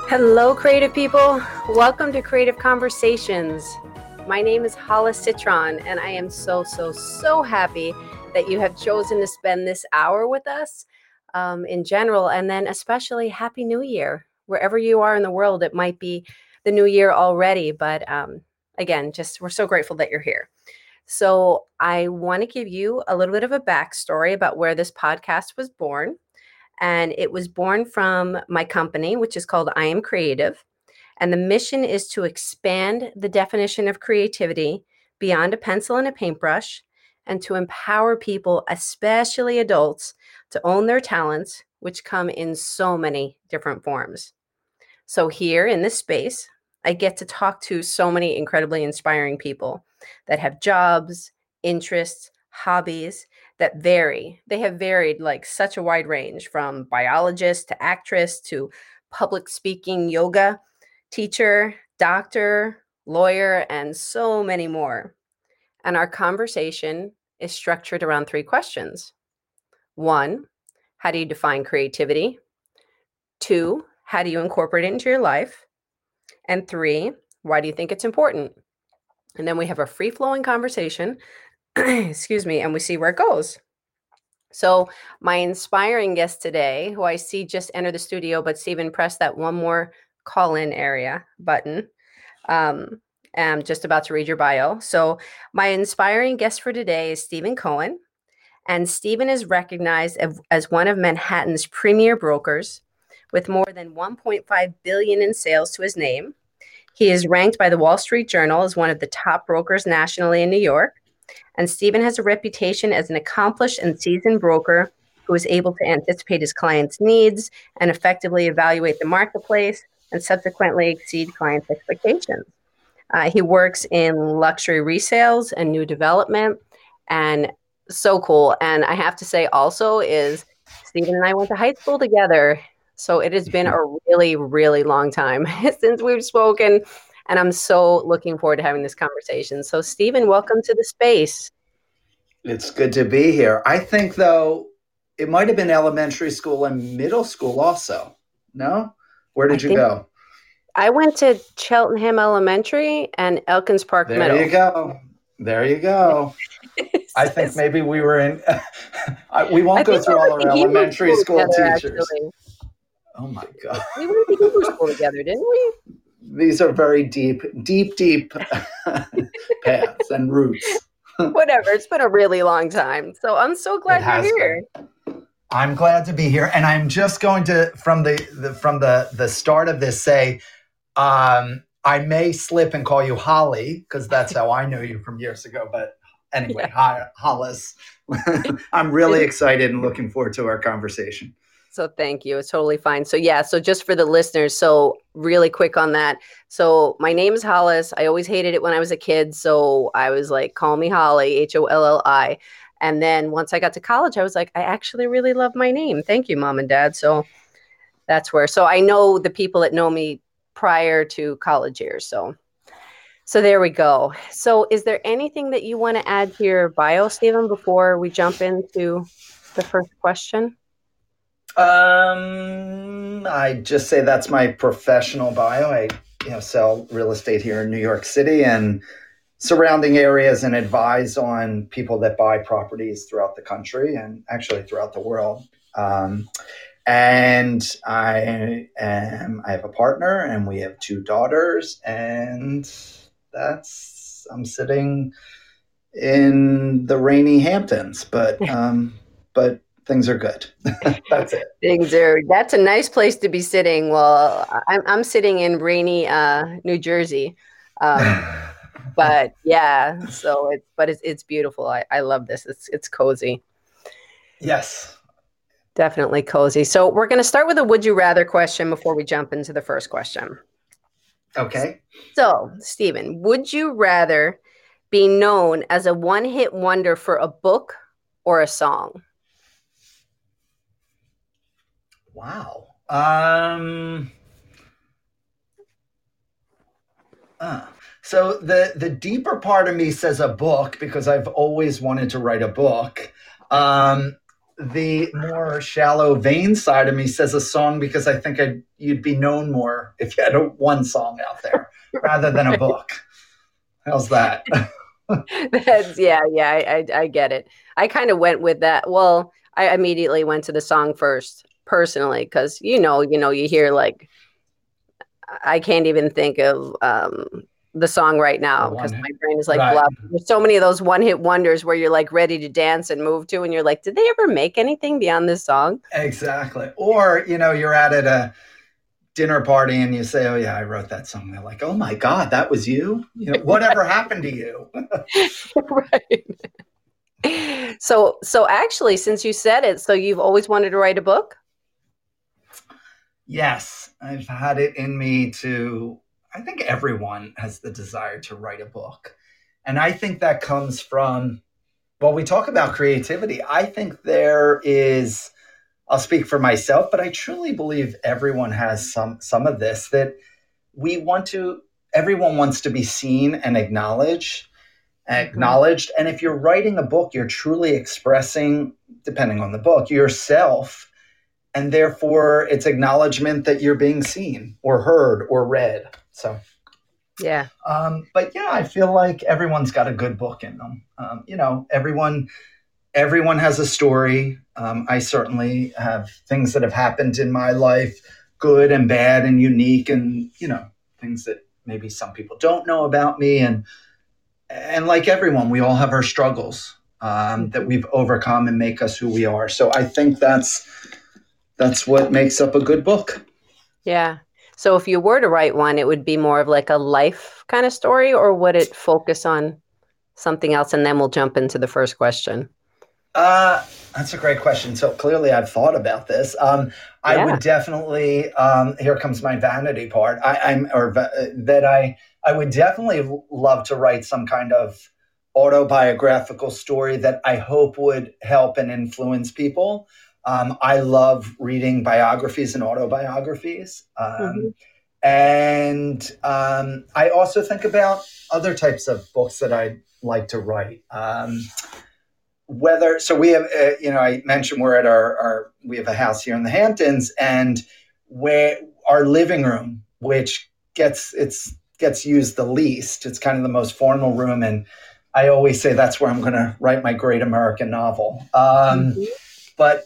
Hello, creative people. Welcome to Creative Conversations. My name is Hala Citron, and I am so happy that you have chosen to spend this hour with us in general, and then especially Happy New Year. Wherever you are in the world, it might be the new year already, but again, we're so grateful that you're here. So I want to give you a little bit of a backstory about where this podcast was born. And it was born from my company, which is called I Am Creative. And the mission is to expand the definition of creativity beyond a pencil and a paintbrush and to empower people, especially adults, to own their talents, which come in so many different forms. So here in this space, I get to talk to so many incredibly inspiring people that have jobs, interests, hobbies that vary. They have varied like such a wide range, from biologist to actress to public speaking yoga teacher, doctor, lawyer, and so many more. And our conversation is structured around three questions. One, how do you define creativity? Two, how do you incorporate it into your life? And three, why do you think it's important? And then we have a free-flowing conversation, excuse me, and we see where it goes. So my inspiring guest today, who I see just enter the studio, but Stephen, press that one more call-in area button. I'm just about to read your bio. So my inspiring guest for today is Stephen Cohen. And Stephen is recognized as one of Manhattan's premier brokers with more than 1.5 billion in sales to his name. He is ranked by the Wall Street Journal as one of the top brokers nationally in New York. And Stephen has a reputation as an accomplished and seasoned broker who is able to anticipate his clients' needs and effectively evaluate the marketplace and subsequently exceed clients' expectations. He works in luxury resales and new development, and so cool. And I have to say also is Stephen and I went to high school together. So it has been a really long time since we've spoken. And I'm so looking forward to having this conversation. So Stephen, welcome to the space. It's good to be here. I think, though, it might have been elementary school and middle school also. No? Where did you go? I went to Cheltenham Elementary and Elkins Park Middle. There you go. I think maybe we were in... we won't go through all our elementary school teachers. Actually. Oh, my God. We went to Hebrew school together, didn't we? These are very deep paths and roots. Whatever. It's been a really long time. So I'm so glad you're here. I'm glad to be here. And I'm just going to, from the start of this, say, I may slip and call you Holly, because that's how I know you from years ago. But anyway, yeah. Hi, Hollis. I'm really excited and looking forward to our conversation. So thank you. It's totally fine. So yeah, so just for the listeners, so really quick on that. So my name is Hollis. I always hated it when I was a kid. So I was like, call me Holly, Holli. And then once I got to college, I was like, I actually really love my name. Thank you, Mom and Dad. So that's where, so I know the people that know me prior to college years. So there we go. So is there anything that you want to add to your bio, Stephen, before we jump into the first question? I just say that's my professional bio. I sell real estate here in New York City and surrounding areas and advise on people that buy properties throughout the country and actually throughout the world. And I have a partner and we have 2 daughters, and I'm sitting in the rainy Hamptons, but things are good. That's it. That's a nice place to be sitting. Well, I'm sitting in rainy New Jersey. But yeah, so it's beautiful. I love this. It's cozy. Yes. Definitely cozy. So we're going to start with a would you rather question before we jump into the first question. Okay. So, Stephen, would you rather be known as a one-hit wonder for a book or a song? Wow. So the deeper part of me says a book, because I've always wanted to write a book. the more shallow vein side of me says a song because I think you'd be known more if you had one song out there rather than a book. How's that? I get it. I kind of went with that. Well, I immediately went to the song first, personally, because you hear like I can't even think of the song right now because my brain is like right. blah. There's so many of those one-hit wonders where you're like ready to dance and move to, and you're like, did they ever make anything beyond this song? Exactly. Or you're at a dinner party and you say, "Oh yeah, I wrote that song." They're like, "Oh my God, that was you? Whatever happened to you?" Right. So actually, since you said it, so you've always wanted to write a book? Yes, I've had it in me to. I think everyone has the desire to write a book, and I think that comes from. Well, we talk about creativity. I think there is. I'll speak for myself, but I truly believe everyone has some of this that we want to. Everyone wants to be seen and acknowledged. And if you're writing a book, you're truly expressing, depending on the book, yourself. And therefore, it's acknowledgement that you're being seen or heard or read. So, yeah. But yeah, I feel like everyone's got a good book in them. Everyone has a story. I certainly have things that have happened in my life, good and bad and unique, and things that maybe some people don't know about me. And like everyone, we all have our struggles that we've overcome and make us who we are. So I think that's what makes up a good book. Yeah. So if you were to write one, it would be more of like a life kind of story, or would it focus on something else? And then we'll jump into the first question. That's a great question. So clearly I've thought about this. I would definitely, here comes my vanity part. I would definitely love to write some kind of autobiographical story that I hope would help and influence people. I love reading biographies and autobiographies. And I also think about other types of books that I'd like to write. So we have, I mentioned we're at we have a house here in the Hamptons, and where our living room, which gets used the least, it's kind of the most formal room, and I always say that's where I'm going to write my great American novel. But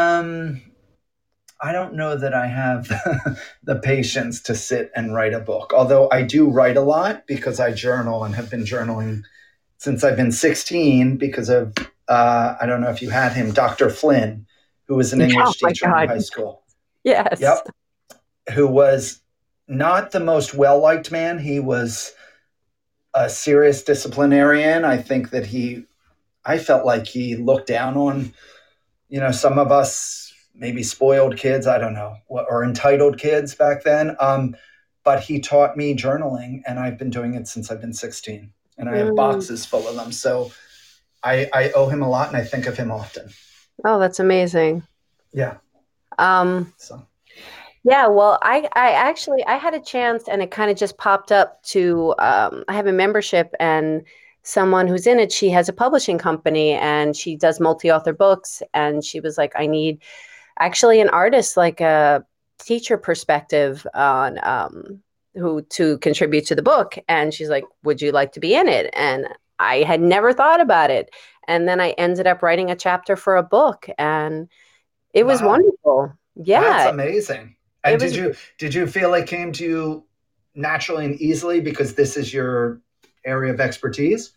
I don't know that I have the patience to sit and write a book, although I do write a lot because I journal and have been journaling since I've been 16 because of I don't know if you had him, Dr. Flynn, who was an English teacher in high school. Yes. Yep. Who was not the most well-liked man. He was a serious disciplinarian. I think that I felt like he looked down on, some of us, maybe spoiled kids, I don't know, or entitled kids back then. But he taught me journaling, and I've been doing it since I've been 16. And I have boxes full of them. So I owe him a lot, and I think of him often. Oh, that's amazing. Yeah. Yeah, well, I actually had a chance, and it kind of just popped up to I have a membership, and someone who's in it, she has a publishing company, and she does multi-author books, and she was like, I need actually an artist, like a teacher perspective on who to contribute to the book. And she's like, would you like to be in it? And I had never thought about it. And then I ended up writing a chapter for a book, and it was wonderful. Yeah. That's amazing. And did you feel it came to you naturally and easily because this is your area of expertise?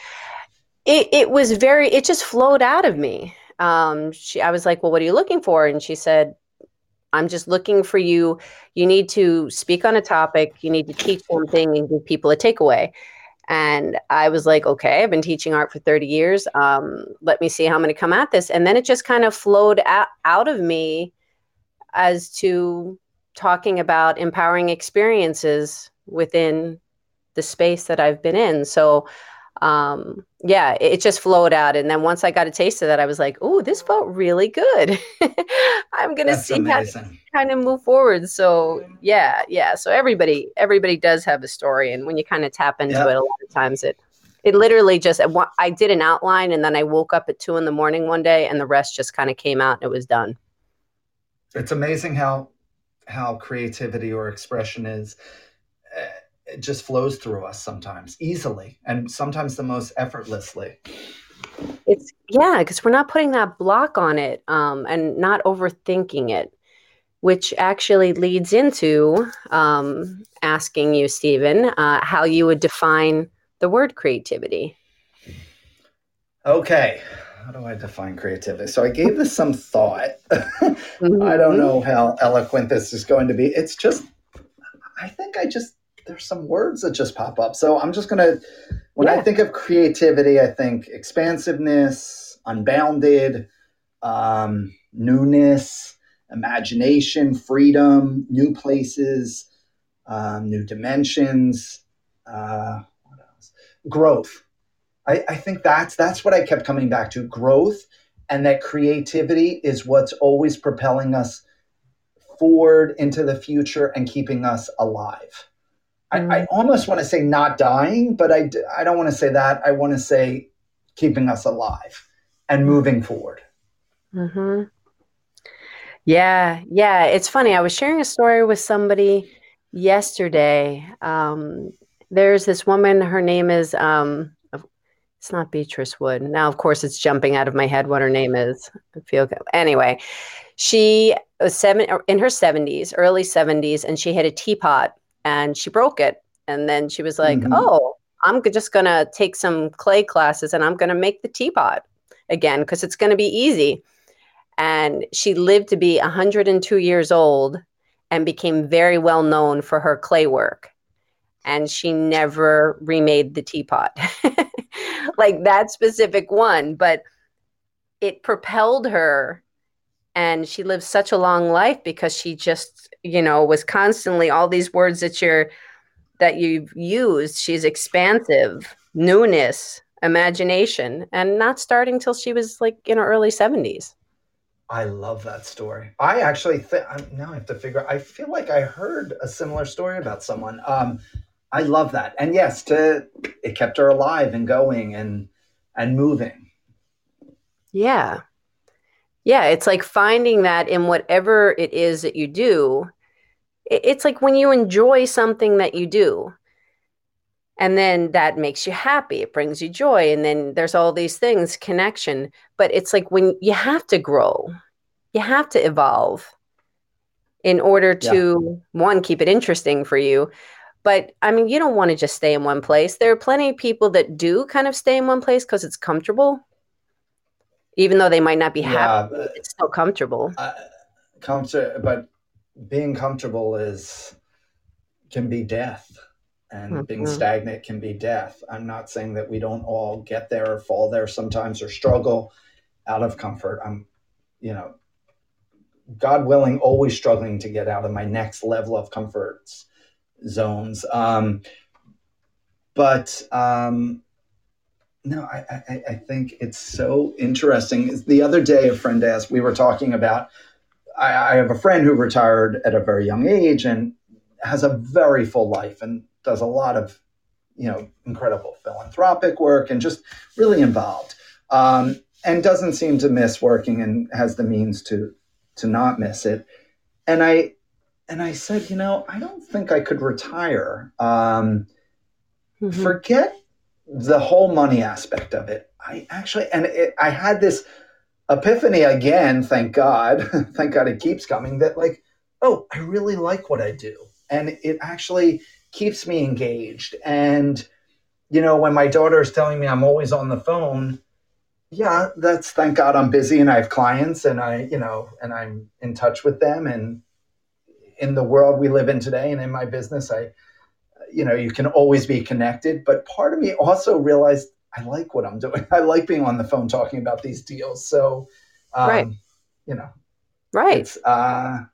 It just flowed out of me. I was like, well, what are you looking for? And she said, I'm just looking for you. You need to speak on a topic. You need to teach something and give people a takeaway. And I was like, okay, I've been teaching art for 30 years. Let me see how I'm going to come at this. And then it just kind of flowed out of me as to talking about empowering experiences within the space that I've been in. So it just flowed out. And then once I got a taste of that, I was like, oh, this felt really good. I'm going to see how to kind of move forward. So yeah. So everybody does have a story. And when you kind of tap into it, a lot of times it It literally just, I did an outline and then I woke up at 2 a.m. one day and the rest just kind of came out and it was done. It's amazing how creativity or expression is. It just flows through us sometimes easily and sometimes the most effortlessly. Because we're not putting that block on it, and not overthinking it, which actually leads into asking you, Stephen, how you would define the word creativity. Okay. How do I define creativity? So I gave this some thought. Mm-hmm. I don't know how eloquent this is going to be. It's just, there's some words that just pop up. So I'm just going to, when I think of creativity, I think expansiveness, unbounded, newness, imagination, freedom, new places, new dimensions, what else? Growth. I think that's what I kept coming back to, growth, and that creativity is what's always propelling us forward into the future and keeping us alive. I almost want to say not dying, but I don't want to say that. I want to say keeping us alive and moving forward. Mm-hmm. Yeah. It's funny. I was sharing a story with somebody yesterday. There's this woman, her name is, it's not Beatrice Wood. Now, of course, it's jumping out of my head what her name is. I feel good. Anyway, she was in her 70s, early 70s, and she had a teapot and she broke it. And then she was like, oh, I'm just going to take some clay classes and I'm going to make the teapot again because it's going to be easy. And she lived to be 102 years old and became very well known for her clay work. And she never remade the teapot, like that specific one, but it propelled her. And she lived such a long life because she just, was constantly all these words that you've used. She's expansive, newness, imagination, and not starting till she was like in her early 70s. I love that story. I actually now I have to figure. I feel like I heard a similar story about someone. I love that, and yes, it kept her alive and going and moving. Yeah, it's like finding that in whatever it is that you do. It's like when you enjoy something that you do, and then that makes you happy, it brings you joy, and then there's all these things, connection. But it's like when you have to grow, you have to evolve in order to, one, keep it interesting for you. But I mean, you don't want to just stay in one place. There are plenty of people that do kind of stay in one place because it's comfortable. Even though they might not be happy, it's still comfortable. But being comfortable can be death, and being stagnant can be death. I'm not saying that we don't all get there or fall there sometimes or struggle out of comfort. I'm, God willing, always struggling to get out of my next level of comfort zones. No, I think it's so interesting. The other day, a friend asked, we were talking about, I have a friend who retired at a very young age and has a very full life and does a lot of, incredible philanthropic work and just really involved, and doesn't seem to miss working and has the means to not miss it. And I said, I don't think I could retire. Forget the whole money aspect of it. I had this epiphany again, thank God. Thank God it keeps coming, that like, oh, I really like what I do. And it actually keeps me engaged. And, when my daughter is telling me I'm always on the phone, yeah, that's, thank God I'm busy and I have clients and and I'm in touch with them. And in the world we live in today and in my business, you can always be connected. But part of me also realized I like what I'm doing. I like being on the phone talking about these deals. So, right. It's, I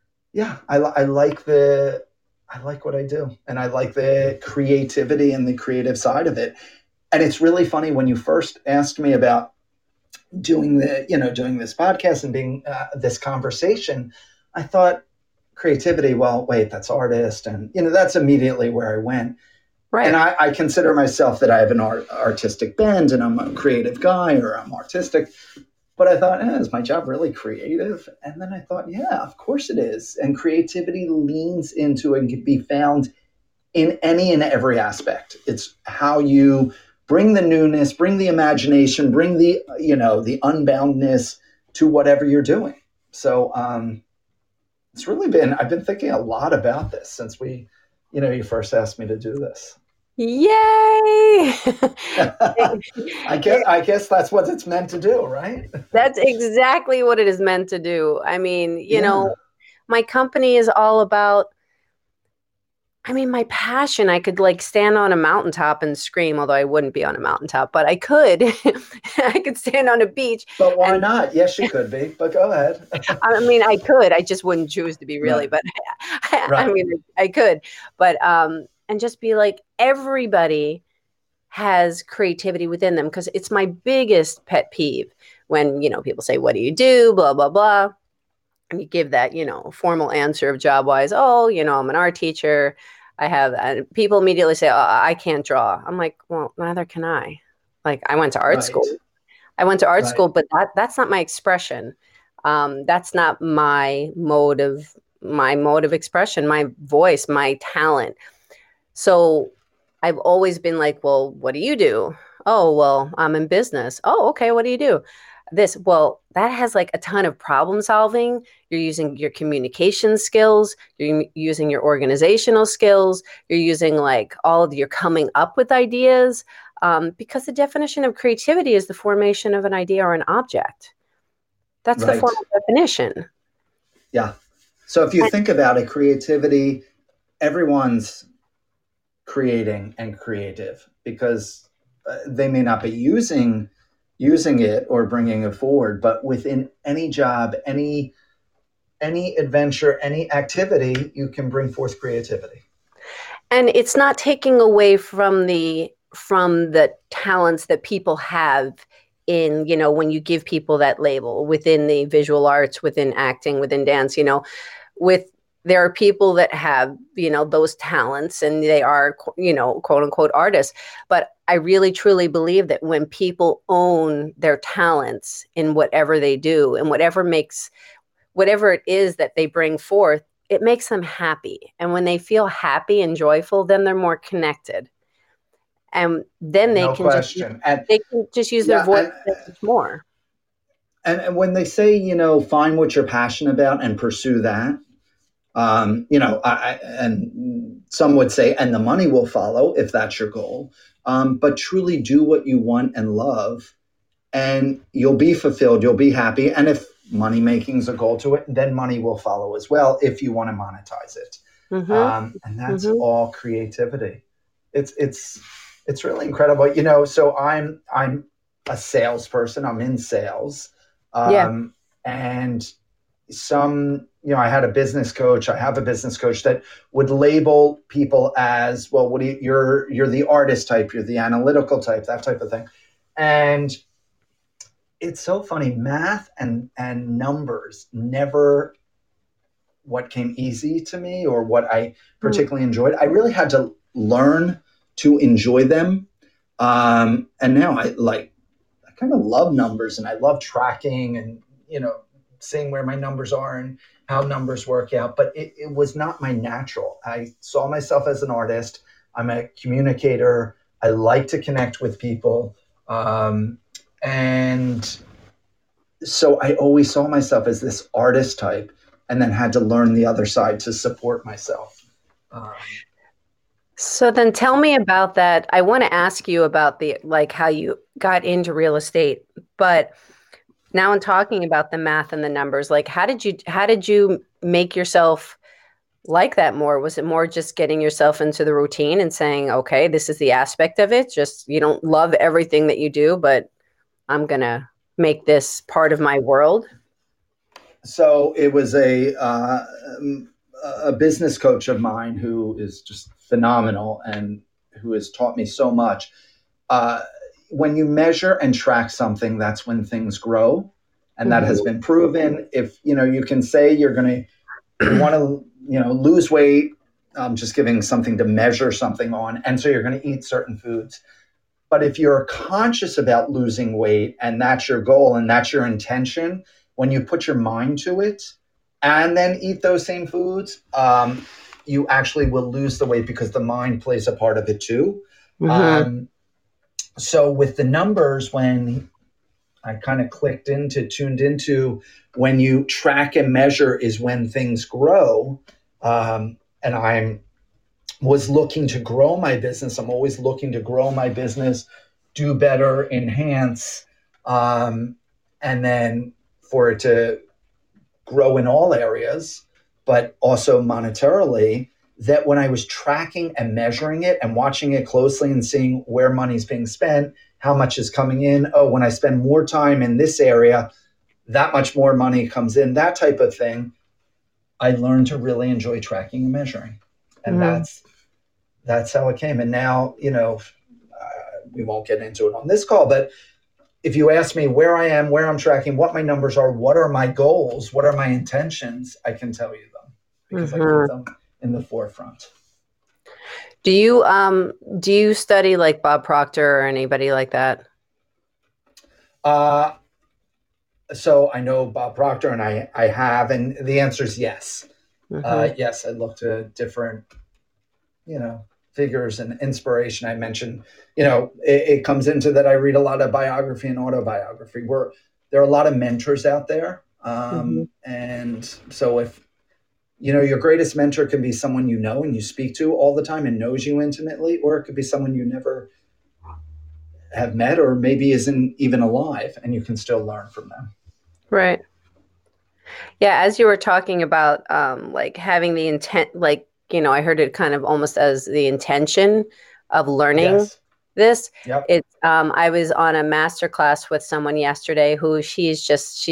like what I do, and I like the creativity and the creative side of it. And it's really funny when you first asked me about doing this podcast and being this conversation, I thought creativity, well, wait, that's artist. And, that's immediately where I went. Right. And I consider myself that I have an artistic bend and I'm a creative guy or I'm artistic. But I thought, is my job really creative? And then I thought, yeah, of course it is. And creativity leans into and can be found in any and every aspect. It's how you bring the newness, bring the imagination, bring the, the unboundness to whatever you're doing. So it's really I've been thinking a lot about this since you first asked me to do this. Yay! I guess that's what it's meant to do, right? That's exactly what it is meant to do. I mean, Yeah. my company is all about, my passion. I could like stand on a mountaintop and scream, although I wouldn't be on a mountaintop, but I could. I could stand on a beach. But why not? Yes, you could be, but go ahead. I could. I just wouldn't choose to be really, Right. but Right. I could. But and just be like, everybody has creativity within them, because it's my biggest pet peeve when, people say, what do you do? Blah, blah, blah. And you give that, formal answer of job wise. Oh, I'm an art teacher. I have, and people immediately say, oh, I can't draw. I'm like, well, neither can I. Like, I went to art Right. school. Right. But that's not my expression. That's not my mode of expression, my voice, my talent. So I've always been like, well, what do you do? Oh, well, I'm in business. Oh, okay. What do you do? Well, that has like a ton of problem solving. You're using your communication skills, you're using your organizational skills, you're using like all of your coming up with ideas. Because the definition of creativity is the formation of an idea or an object. That's the Right. formal definition. Yeah. So if you think about it, creativity, everyone's creating and creative because they may not be using it or bringing it forward, but within any job, any adventure, any activity, you can bring forth creativity. And it's not taking away from the talents that people have in, when you give people that label within the visual arts, within acting, within dance, with there are people that have, those talents and they are, quote unquote artists. But I really truly believe that when people own their talents in whatever they do and whatever it is that they bring forth, it makes them happy. And when they feel happy and joyful, then they're more connected. And then No question. And they can just use their yeah, voice more. and when they say, find what you're passionate about and pursue that, and some would say, and the money will follow if that's your goal. But truly do what you want and love, and you'll be fulfilled, you'll be happy. And if money making is a goal to it, then money will follow as well if you want to monetize it. And that's all creativity. It's really incredible. So I'm a salesperson. I'm in sales. And I had a business coach. I have a business coach that would label people as, well, you're the artist type, you're the analytical type, that type of thing. And it's so funny. Math and numbers never what came easy to me or what I particularly enjoyed. I really had to learn to enjoy them. And now I kind of love numbers and I love tracking and, seeing where my numbers are and how numbers work out. But it was not my natural. I saw myself as an artist. I'm a communicator. I like to connect with people. And so I always saw myself as this artist type and then had to learn the other side to support myself. So then tell me about that. I want to ask you about how you got into real estate, but now in talking about the math and the numbers, like how did you make yourself like that more? Was it more just getting yourself into the routine and saying, okay, this is the aspect of it. Just, you don't love everything that you do, but I'm going to make this part of my world. So it was a business coach of mine who is just phenomenal and who has taught me so much. When you measure and track something, that's when things grow. And that has been proven. If, you can say you want to, lose weight just giving something to measure something on. And so you're going to eat certain foods. But if you're conscious about losing weight and that's your goal and that's your intention, when you put your mind to it and then eat those same foods, you actually will lose the weight because the mind plays a part of it too. Mm-hmm. So with the numbers, when I kind of tuned into when you track and measure is when things grow. And I'm was looking to grow my business. I'm always looking to grow my business, do better, enhance, and then for it to grow in all areas, but also monetarily. That when I was tracking and measuring it and watching it closely and seeing where money's being spent, how much is coming in. Oh, when I spend more time in this area, that much more money comes in, that type of thing. I learned to really enjoy tracking and measuring. And Mm-hmm. that's how it came. And now, we won't get into it on this call, but if you ask me where I am, where I'm tracking, what my numbers are, what are my goals, what are my intentions, I can tell you them because I keep them in the forefront. Do you study like Bob Proctor or anybody like that? So I know Bob Proctor, and I have, and the answer is yes. Mm-hmm. Yes, I look to different, figures and inspiration. I mentioned, it comes into that I read a lot of biography and autobiography. There are a lot of mentors out there. Mm-hmm. And so if, your greatest mentor can be someone you know and you speak to all the time and knows you intimately, or it could be someone you never have met or maybe isn't even alive and you can still learn from them. Right. Yeah, as you were talking about like having the intent, like, I heard it kind of almost as the intention of learning Yes. this. Yep. I was on a master class with someone yesterday who she's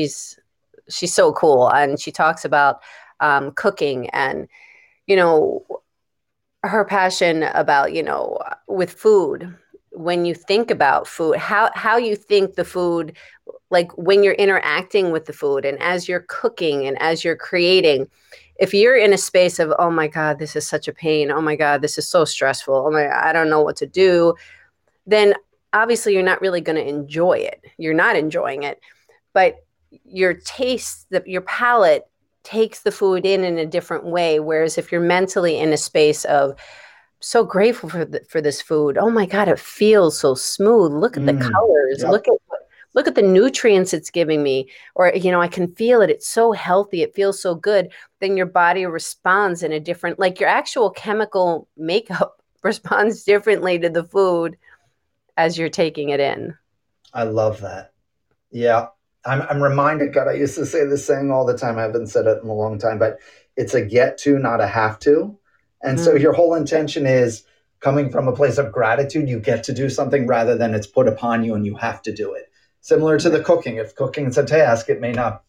so cool, and she talks about cooking and, you know, her passion about, with food. When you think about food, how you think the food, like when you're interacting with the food and as you're cooking and as you're creating, if you're in a space of, oh my God, this is such a pain, oh my God, this is so stressful, oh my, I don't know what to do, then obviously you're not really going to enjoy it. You're not enjoying it, but your taste, your palate takes the food in a different way. Whereas if you're mentally in a space of, so grateful for this food. Oh my God, it feels so smooth. Look at the colors. Yep. Look at the nutrients it's giving me. Or, I can feel it. It's so healthy. It feels so good. Then your body responds in a different, like your actual chemical makeup responds differently to the food as you're taking it in. I love that. Yeah. I'm reminded, God, I used to say this saying all the time. I haven't said it in a long time, but it's a get to, not a have to. And so your whole intention is coming from a place of gratitude. You get to do something rather than it's put upon you and you have to do it. Similar to the cooking. If cooking is a task, it may not,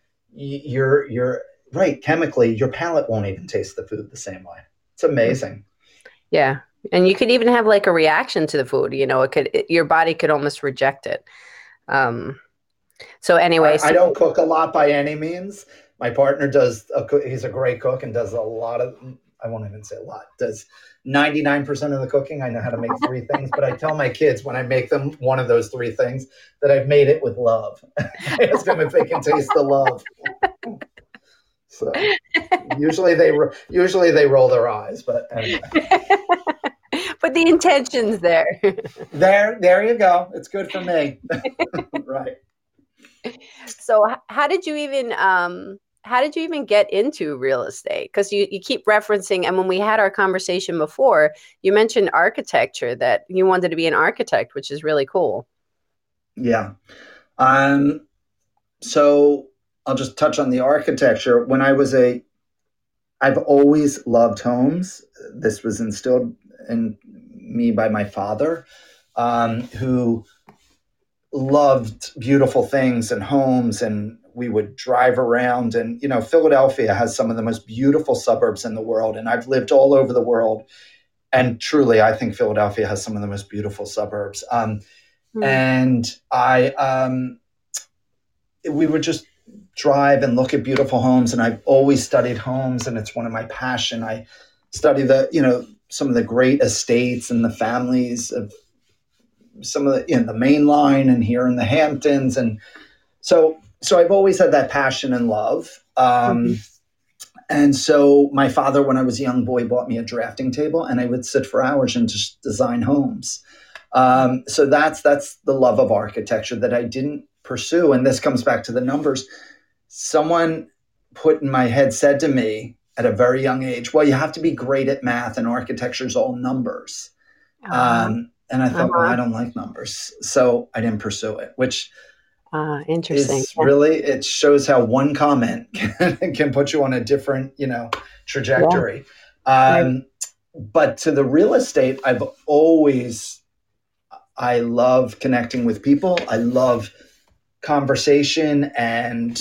you're right. Chemically, your palate won't even taste the food the same way. It's amazing. Yeah. And you could even have like a reaction to the food, your body could almost reject it. So anyway, I don't cook a lot by any means. My partner does. He's a great cook and does a lot of. I won't even say a lot. Does 99% of the cooking. I know how to make 3 things, but I tell my kids when I make them one of those 3 things that I've made it with love. I ask them if they can taste the love. So usually they roll their eyes, but anyway. But the intention's there. There you go. It's good for me. Right. So how did you even get into real estate? Because you keep referencing, and when we had our conversation before, you mentioned architecture, that you wanted to be an architect, which is really cool. Yeah. So I'll just touch on the architecture. I've always loved homes. This was instilled in me by my father, who loved beautiful things and homes, and we would drive around. And Philadelphia has some of the most beautiful suburbs in the world, and I've lived all over the world, and truly I think Philadelphia has some of the most beautiful suburbs. And we would just drive and look at beautiful homes, and I've always studied homes, and it's one of my passion. study the, some of the great estates and the families of some of the, the main line and here in the Hamptons. And so I've always had that passion and love. Mhm. And so my father, when I was a young boy, bought me a drafting table, and I would sit for hours and just design homes. So that's the love of architecture that I didn't pursue. And this comes back to the numbers. Someone put in my head, said to me at a very young age, well, you have to be great at math, and architecture is all numbers. Uh-huh. And I thought, well, Uh-huh. I don't like numbers. So I didn't pursue it, which Interesting. is really, it shows how one comment can put you on a different, Yeah. trajectory. Right. But to the real estate, I love connecting with people. I love conversation, and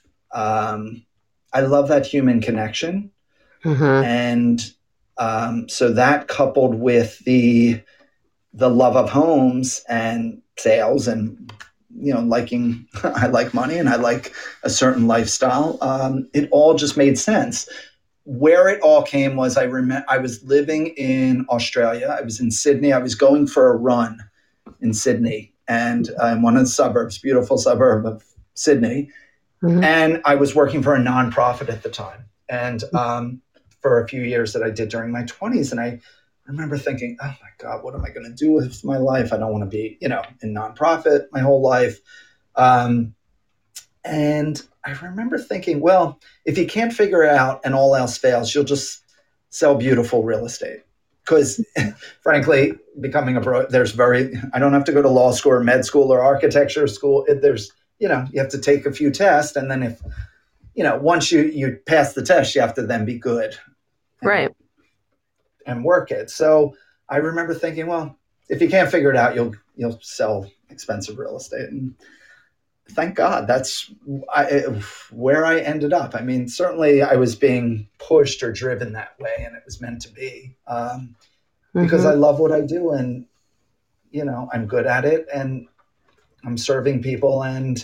I love that human connection. Mm-hmm. And so that, coupled with the love of homes and sales, and liking, I like money and I like a certain lifestyle. It all just made sense. Where it all came was, I remember I was living in Australia. I was in Sydney. I was going for a run in Sydney, and in one of the suburbs, beautiful suburb of Sydney. Mm-hmm. And I was working for a nonprofit at the time, and for a few years that I did during my 20s. And I remember thinking, oh my God, what am I going to do with my life? I don't want to be, in nonprofit my whole life. Um, and I remember thinking, well, if you can't figure it out and all else fails, you'll just sell beautiful real estate. Because frankly, becoming a bro, I don't have to go to law school or med school or architecture school. You have to take a few tests. And then if, once you pass the test, you have to then be good and, Right. and work it. So I remember thinking, well, if you can't figure it out, you'll sell expensive real estate. And thank God that's where I ended up. I mean, certainly I was being pushed or driven that way, and it was meant to be, because Mm-hmm. I love what I do, and I'm good at it, and I'm serving people,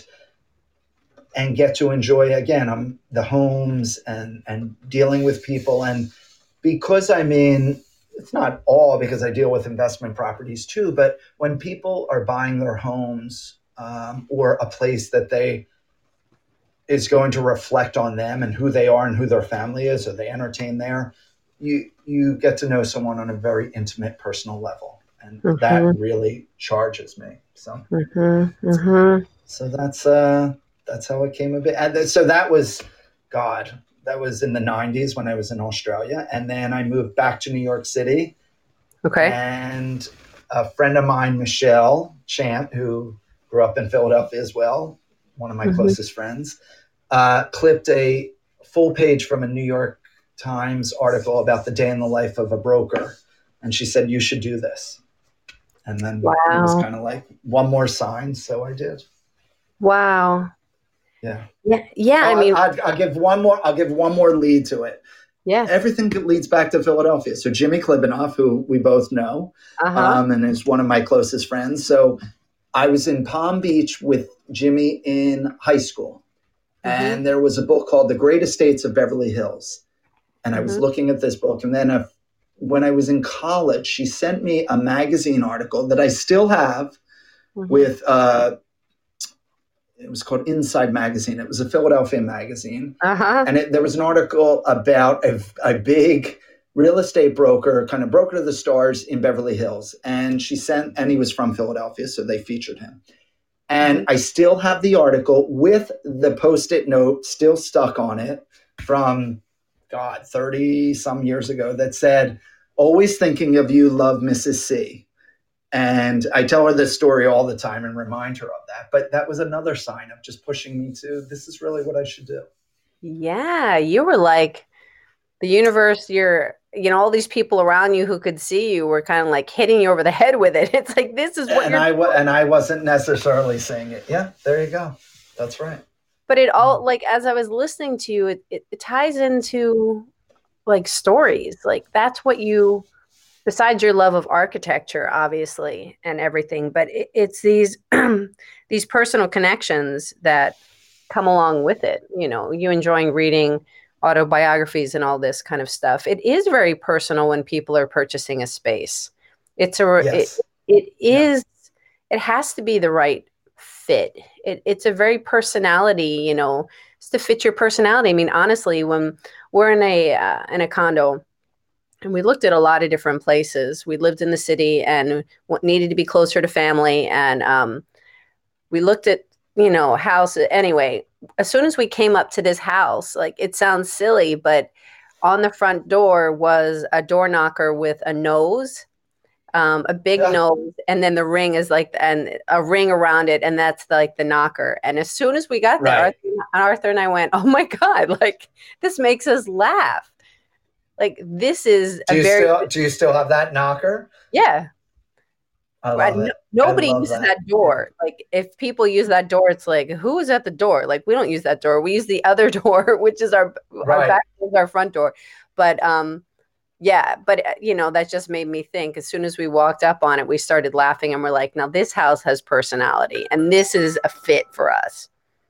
and get to enjoy, again, the homes, and dealing with people. And because it's not all, because I deal with investment properties too, but when people are buying their homes, or a place that they is going to reflect on them and who they are and who their family is, or they entertain there, you get to know someone on a very intimate, personal level, and that Mm-hmm. really charges me. So Mm-hmm. Mm-hmm. so that's how it came a bit. And so that was, God, that was in the 90s when I was in Australia, and then I moved back to New York City, Okay. and a friend of mine, Michelle Chant, who grew up in Philadelphia as well, one of my Mm-hmm. closest friends, clipped a full page from a New York Times article about the day in the life of a broker. And she said, you should do this. And then it was Wow. kind of like one more sign. So I did. Wow. Yeah. Yeah. Yeah. Oh, I mean, I'll give one more. I'll give one more lead to it. yeah. Everything leads back to Philadelphia. So Jimmy Klibanoff, who we both know, Uh-huh. and is one of my closest friends. So I was in Palm Beach with Jimmy in high school, Mm-hmm. and there was a book called The Great Estates of Beverly Hills. And I was Mm-hmm. looking at this book. And then when I was in college, she sent me a magazine article that I still have Mm-hmm. with, it was called Inside Magazine. It was a Philadelphia magazine. Uh-huh. And there was an article about a big real estate broker, kind of broker to the stars in Beverly Hills. And and he was from Philadelphia, so they featured him. Mm-hmm. And I still have the article with the Post-it note still stuck on it from, God, 30 some years ago, that said, always thinking of you, love, Mrs. C. And I tell her this story all the time and remind her of that. But that was another sign of just pushing me to, this is really what I should do. Yeah. You were like the universe, all these people around you who could see you were kind of like hitting you over the head with it. It's like, this is what And you're I wasn't necessarily saying it. Yeah, there you go. That's right. But it all, like, as I was listening to you, it ties into like stories. Like, that's what you, besides your love of architecture, obviously, and everything, but it's these these personal connections that come along with it. You enjoying reading autobiographies and all this kind of stuff. It is very personal when people are purchasing a space. It's Yes. it Yeah. is it has to be the right fit. It's a very personality, it's to fit your personality. I mean, honestly, when we're in a condo and we looked at a lot of different places, we lived in the city and needed to be closer to family, and we looked at house anyway. As soon as we came up to this house, like, it sounds silly, but on the front door was a door knocker with a nose, a big Yeah. nose, and then the ring is like, and a ring around it, and that's like the knocker. And as soon as we got there, Right. Arthur and I went, "Oh my God, like, this makes us laugh. Like, this is a very Do you still have that knocker? yeah." I Right. love it. I Nobody love uses that. that Yeah. door. Like, if people use that door, it's like, who is at the door? Like, we don't use that door. We use the other door, which is our Right. back door, is our front door. But yeah, but that just made me think. As soon as we walked up on it, we started laughing, and we're like, now this house has personality, and this is a fit for us.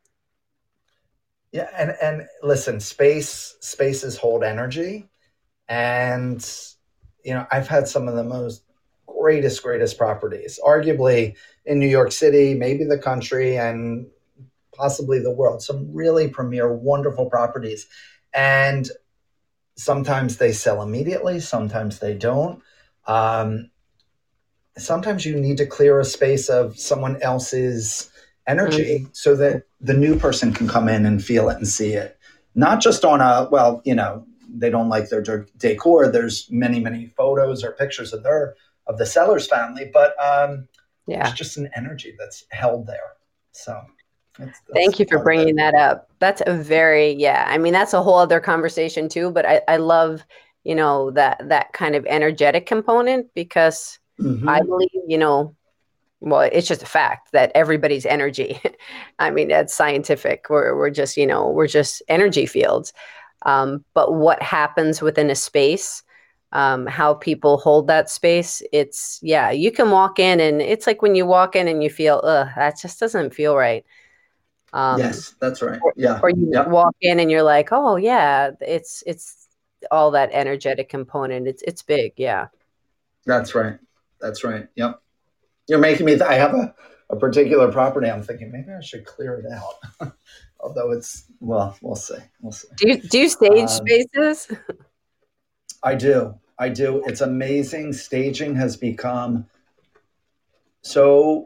Yeah. And listen, spaces hold energy. And I've had some of the most greatest properties, arguably in New York City, maybe the country, and possibly the world. Some really premier, wonderful properties. And sometimes they sell immediately, sometimes they don't. Um, Sometimes you need to clear a space of someone else's Mhm. energy so that the new person can come in and feel it and see it. Not just on they don't like their decor. There's many photos or pictures of the seller's family, but there's Yeah. just an energy that's held there. So that's Thank you for part of it. bringing that up. That's a very, yeah. I mean, that's a whole other conversation too. But I love, that kind of energetic component, because I Mm-hmm. believe, well, it's just a fact that everybody's energy. I mean, that's scientific. We're just energy fields. But what happens within a space, how people hold that space, yeah, you can walk in and it's like when you walk in and you feel, that just doesn't feel right. Um, Yes, that's right. or, Yeah. or you Yep. walk in and you're like, oh yeah, it's all that energetic component. It's big, yeah. That's right. That's right. Yep. You're making me. I have a particular property. I'm thinking maybe I should clear it out. Although we'll see. We'll see. Do you stage Um, spaces? I do. I do. It's amazing. Staging has become so.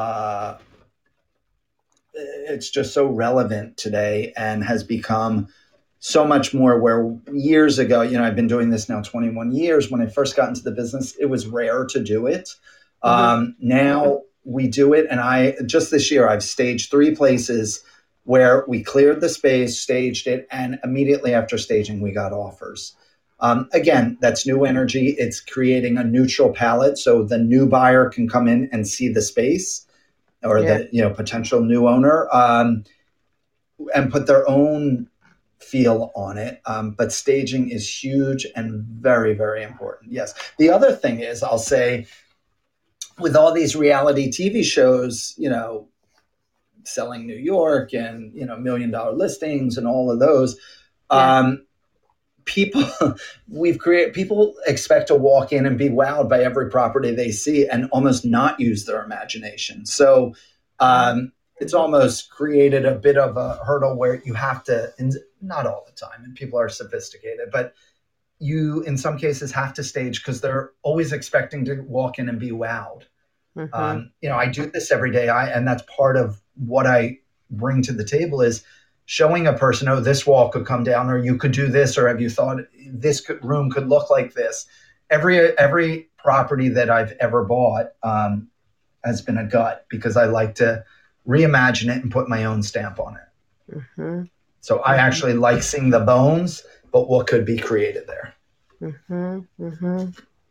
It's just so relevant today and has become so much more. Where years ago, I've been doing this now 21 years. When I first got into the business, it was rare to do it. Hmm. Now we do it, and I just this year I've staged 3 places where we cleared the space, staged it, and immediately after staging, we got offers. Again, that's new energy. It's creating a neutral palette so the new buyer can come in and see the space, or Yeah. the potential new owner, and put their own feel on it. But staging is huge and very important. Yes. The other thing is, I'll say, with all these reality TV shows, selling New York and $1 million listings and all of those, Yeah. people people expect to walk in and be wowed by every property they see and almost not use their imagination. So it's almost created a bit of a hurdle where you have to, and not all the time, and people are sophisticated, but you in some cases have to stage because they're always expecting to walk in and be wowed. Hmm. I do this every day, and that's part of what I bring to the table is showing a person, oh, this wall could come down, or you could do this, or have you thought room could look like this? Every property that I've ever bought has been a gut because I like to reimagine it and put my own stamp on it. Hmm. So I actually like seeing the bones, but what could be created there. Hmm. Hmm.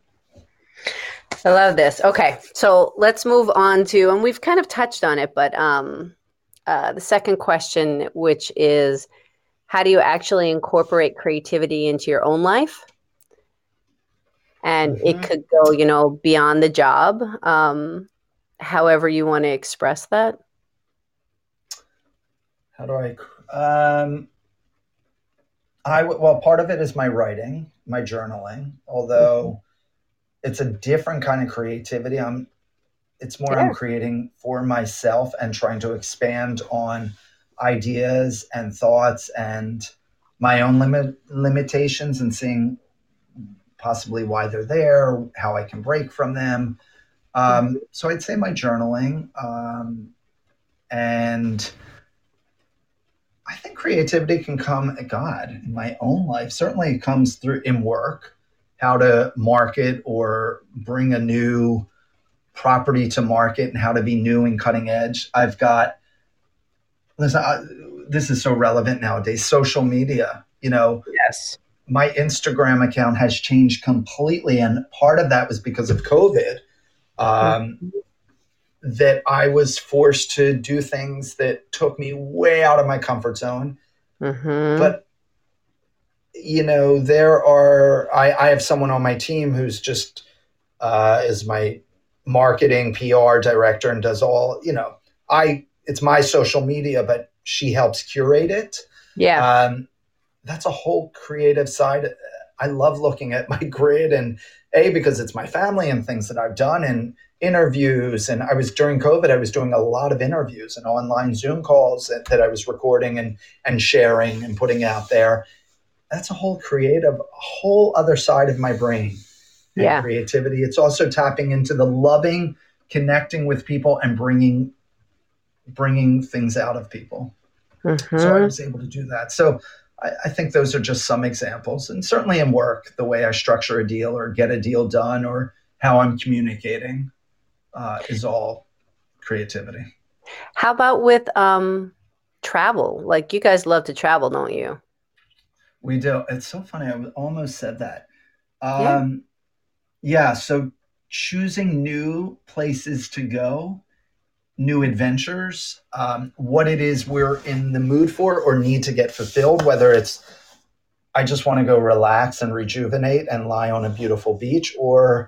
I love this. Okay, so let's move on to, and we've kind of touched on it, but the second question, which is, how do you actually incorporate creativity into your own life? And it Mm-hmm. could go, beyond the job, however you want to express that. How do I? Um, Well, part of it is my writing, my journaling, Mhm. although it's a different kind of creativity. It's more I'm Yeah. creating for myself and trying to expand on ideas and thoughts and my own limitations and seeing possibly why they're there, how I can break from them. Mhm. So I'd say my journaling, and I think creativity can come, God, in my own life. Certainly, it comes through in work, how to market or bring a new property to market and how to be new and cutting edge. I've got, listen, this is so relevant nowadays, social media. Yes. My Instagram account has changed completely. And part of that was because of COVID, um, Mhm. that I was forced to do things that took me way out of my comfort zone. Mhm. But I have someone on my team who's just is my marketing PR director and does all, it's my social media, but she helps curate it. Yeah. Um, that's a whole creative side. I love looking at my grid and because it's my family and things that I've done and interviews. And during COVID, I was doing a lot of interviews and online Zoom calls that I was recording and sharing and putting out there. That's a whole other side of my brain and Yeah. creativity. It's also tapping into the loving, connecting with people and bringing things out of people. So I Mhm. was able to do that. So I think those are just some examples. And certainly in work, the way I structure a deal or get a deal done or how I'm communicating is all creativity. How about with travel? Like you guys love to travel, don't you? We do. It's so funny. I almost said that. Yeah. Um, yeah. So choosing new places to go, new adventures, what it is we're in the mood for or need to get fulfilled, whether it's I just want to go relax and rejuvenate and lie on a beautiful beach, or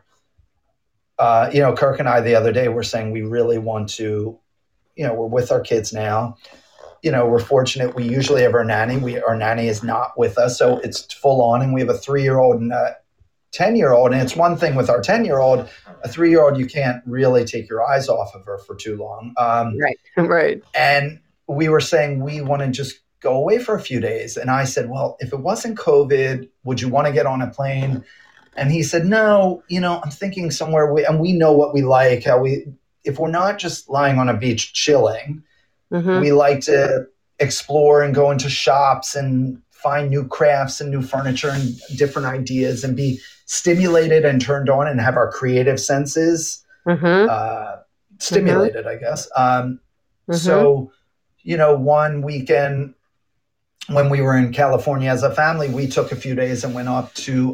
Kirk and I the other day were saying we really want to, we're with our kids now. We're fortunate. We usually have our nanny. Our nanny is not with us, so it's full on, and we have a 3-year-old and a 10-year-old. And it's one thing with our 10-year-old, a 3-year-old, you can't really take your eyes off of her for too long. Right. Right. And we were saying we want to just go away for a few days. And I said, well, if it wasn't COVID, would you want to get on a plane? And he said, no, I'm thinking somewhere and we know what we like, if we're not just lying on a beach chilling, Mhm. we like to explore and go into shops and find new crafts and new furniture and different ideas and be stimulated and turned on and have our creative senses Mhm. uh, Mhm. stimulated, I guess. Mhm. So, one weekend when we were in California as a family, we took a few days and went up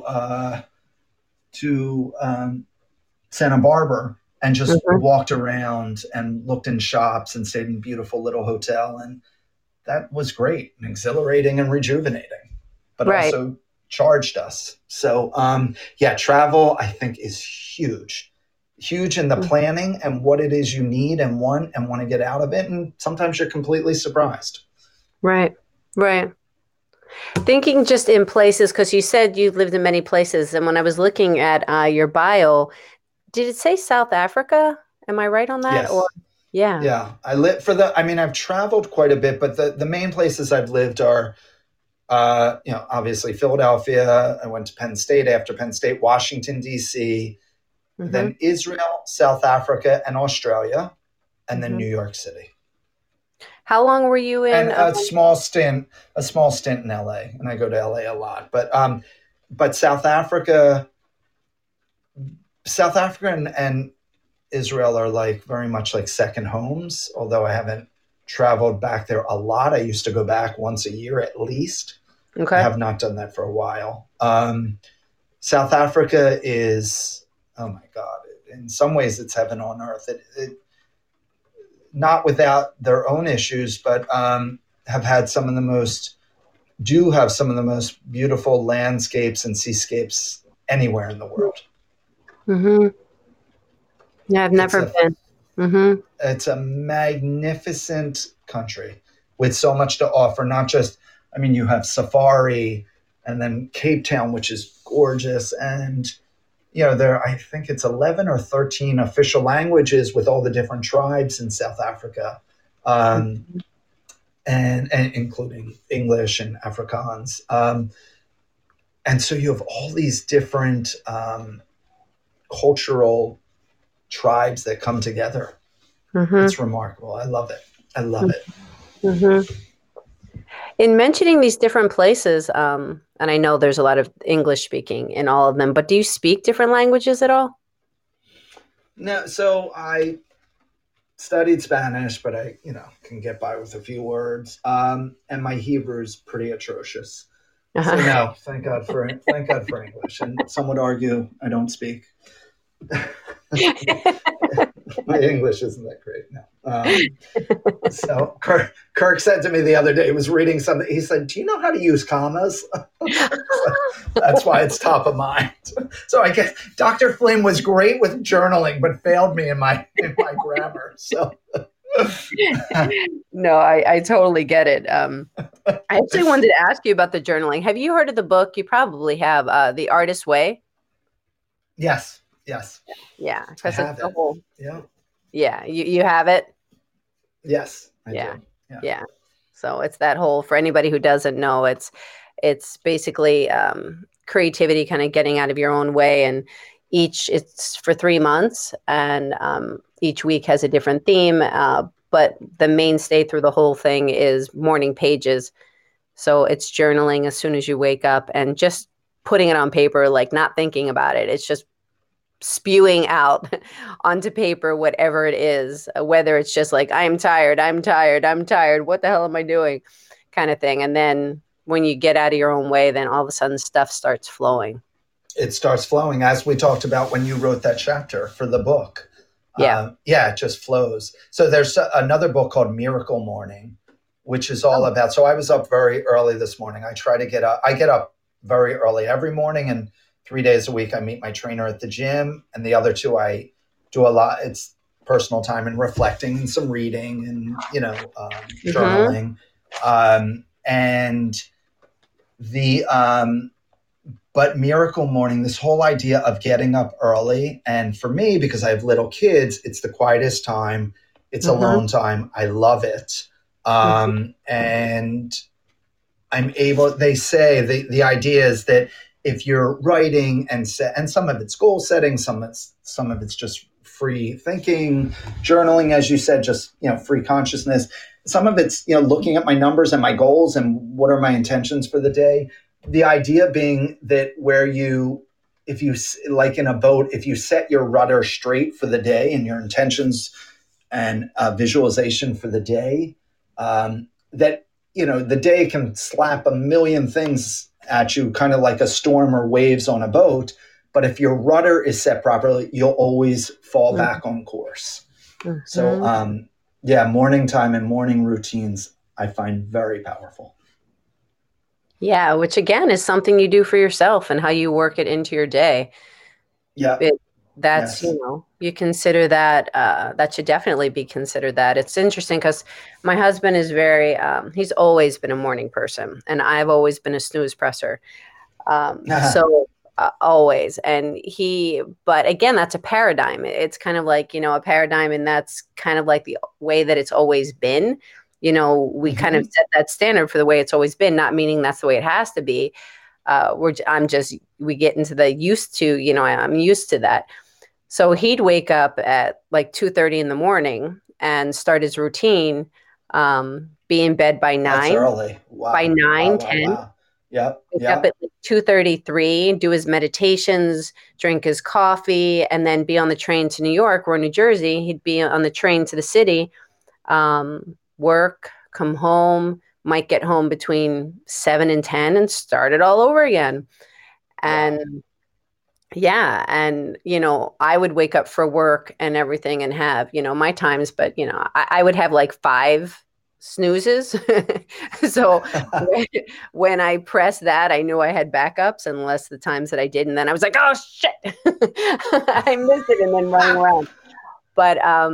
to Santa Barbara and just Mhm. walked around and looked in shops and stayed in a beautiful little hotel. And that was great and exhilarating and rejuvenating, but Right. also charged us. So, yeah, travel I think is huge, huge in the planning and what it is you need and want to get out of it. And sometimes you're completely surprised. Right. Right. Thinking just in places, because you said you've lived in many places, and when I was looking at your bio, did it say South Africa? Am I right on that? Or Yes. yeah. Yeah. I mean, I've traveled quite a bit, but the main places I've lived are, obviously Philadelphia. I went to Penn State after Penn State, Washington, D.C., Hmm. then Israel, South Africa, and Australia, and then Hmm. New York City. How long were you And in? a small stint in LA, and I go to LA a lot. But South Africa and Israel are like very much like second homes. Although I haven't traveled back there a lot, I used to go back once a year at least. I Okay. have not done that for a while. South Africa is, oh my God, in some ways it's heaven on earth. Not without their own issues, but have had some of the most do have some of the most beautiful landscapes and seascapes anywhere in the world. Hmm. Yeah, I've It's never a been. Hmm. it's a magnificent country with so much to offer. Not just, I mean, you have safari. and then Cape Town, which is gorgeous. And I think it's 11 or 13 official languages with all the different tribes in South Africa, um, and including English and Afrikaans. And so you have all these different cultural tribes that come together. It's remarkable. I love it. I love it. In mentioning these different places, and I know there's a lot of English speaking in all of them, but do you speak different languages at all? No, so I studied Spanish, but I, can get by with a few words. And my Hebrew is pretty atrocious. So no, thank God for English. And some would argue I don't speak. My English isn't that great. No. So Kirk said to me the other day, he was reading something. He said, "Do you know how to use commas?" That's why it's top of mind. So I guess Dr. Flynn was great with journaling, but failed me in my grammar. So. No, I totally get it. I actually wanted to ask you about the journaling. Have you heard of the book? You probably have, The Artist's Way. Yes. Yeah, because it's the whole. Yeah, you have it. Yes, I do. Yeah. So it's that whole. For anybody who doesn't know, it's basically creativity, kind of getting out of your own way, and it's for 3 months, and each week has a different theme. But the mainstay through the whole thing is morning pages. So it's journaling as soon as you wake up and just putting it on paper, like not thinking about it. It's just spewing out onto paper whatever it is, whether it's just like, I'm tired, what the hell am I doing, kind of thing. And then when you get out of your own way, then all of a sudden stuff starts flowing. It starts flowing, as we talked about when you wrote that chapter for the book. It just flows. So there's another book called Miracle Morning, which is all about, so I was up very early this morning. I get up very early every morning, and 3 days a week I meet my trainer at the gym, and the other 2 I do a lot. It's personal time and reflecting and some reading and journaling. But Miracle Morning, this whole idea of getting up early, and for me, because I have little kids, it's the quietest time. It's alone time. I love it. And I'm able, they say the idea is that if you're writing and some of it's goal setting, some of it's just free thinking, journaling, as you said, just, free consciousness. Some of it's, looking at my numbers and my goals and what are my intentions for the day. The idea being that if you, like in a boat, if you set your rudder straight for the day and your intentions and visualization for the day, that, the day can slap a million things at you, kind of like a storm or waves on a boat. But if your rudder is set properly, you'll always fall back on course. So, morning time and morning routines, I find very powerful. Yeah, which again is something you do for yourself and how you work it into your day. Yeah. That's, you consider that, that should definitely be considered that. It's interesting because my husband is he's always been a morning person, and I've always been a snooze presser. So always. But again, that's a paradigm. It's kind of like, a paradigm, and that's kind of like the way that it's always been. We kind of set that standard for the way it's always been, not meaning that's the way it has to be. We get into the used to, I'm used to that. So he'd wake up at like 2:30 in the morning and start his routine, be in bed by 9. That's early. Wow. By 9, 10. Wow. Yep. Wake up at 2:33, do his meditations, drink his coffee, and then be on the train to New York or New Jersey. He'd be on the train to the city, work, come home, might get home between 7 and 10 and start it all over again. And I would wake up for work and everything and have, my times, but, I would have like 5 snoozes. So when I pressed that, I knew I had backups, unless the times that I didn't, then I was like, oh shit, I missed it, and then running around. But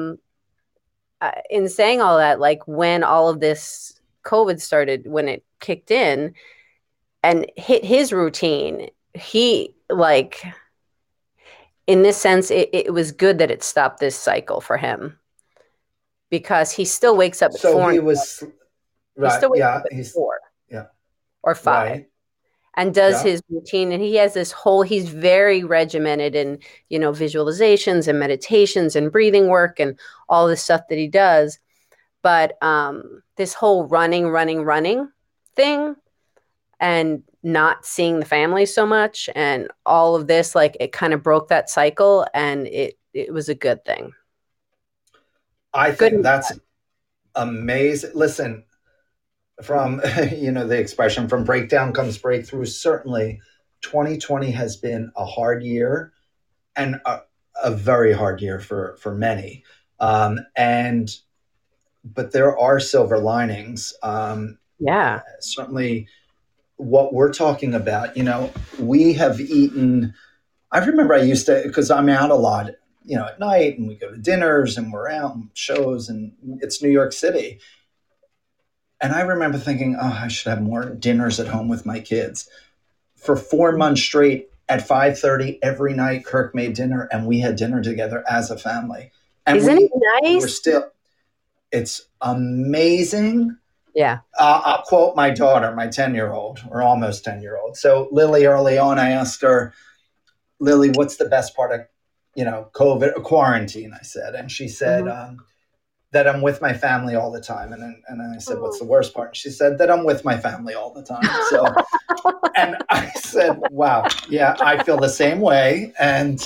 in saying all that, like when all of this COVID started, when it kicked in, and hit his routine, he like, in this sense, it was good that it stopped this cycle for him, because he still wakes up at So 4. he was He right. still wakes up Yeah. at He's 4 yeah. or 5 Right. and does Yeah. his routine. And he has this whole, he's very regimented in, visualizations and meditations and breathing work and all this stuff that he does. But this whole running thing, and not seeing the family so much and all of this, like, it kind of broke that cycle, and it was a good thing. I Good. think that's amazing. Listen, from the expression from breakdown comes breakthrough. Certainly, 2020 has been a hard year, and a very hard year for many. And but there are silver linings. Yeah. Certainly, what we're talking about. We have eaten. I remember I used to, because I'm out a lot, at night, and we go to dinners and we're out and shows, and it's New York City. And I remember thinking, oh, I should have more dinners at home with my kids. For 4 months straight at 5:30 every night, Kirk made dinner and we had dinner together as a family. And Isn't it we were nice? still, it's amazing. Yeah. I'll quote my daughter, my 10-year-old, or almost 10-year-old. So Lily, early on, I asked her, Lily, what's the best part of, COVID or quarantine? I said, and she said, Mm-hmm. that I'm with my family all the time. And then I said, what's the worst part? And she said that I'm with my family all the time. So, and I said, wow, yeah, I feel the same way. And,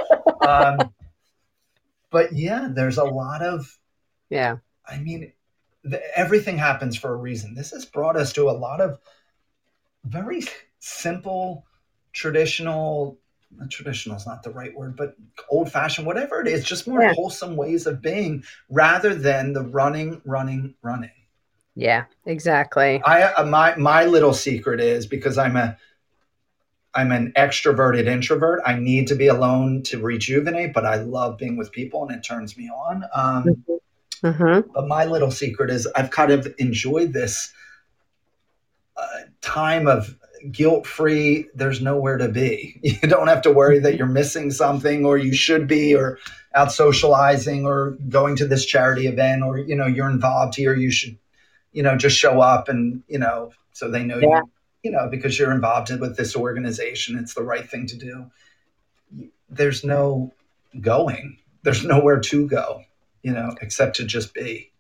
but yeah, there's a lot of, Yeah. I mean, everything happens for a reason. This has brought us to a lot of very simple, traditional is not the right word, but old fashioned, whatever it is, just more Yeah. wholesome ways of being rather than the running. Yeah, exactly. My little secret is, because I'm an extroverted introvert. I need to be alone to rejuvenate, but I love being with people and it turns me on. Mm-hmm. But my little secret is I've kind of enjoyed this time of guilt free. There's nowhere to be. You don't have to worry that you're missing something, or you should be, or out socializing, or going to this charity event, or you're involved here. You should just show up, and so they know Yeah. because you're involved with this organization, it's the right thing to do. There's no going. There's nowhere to go, except to just be.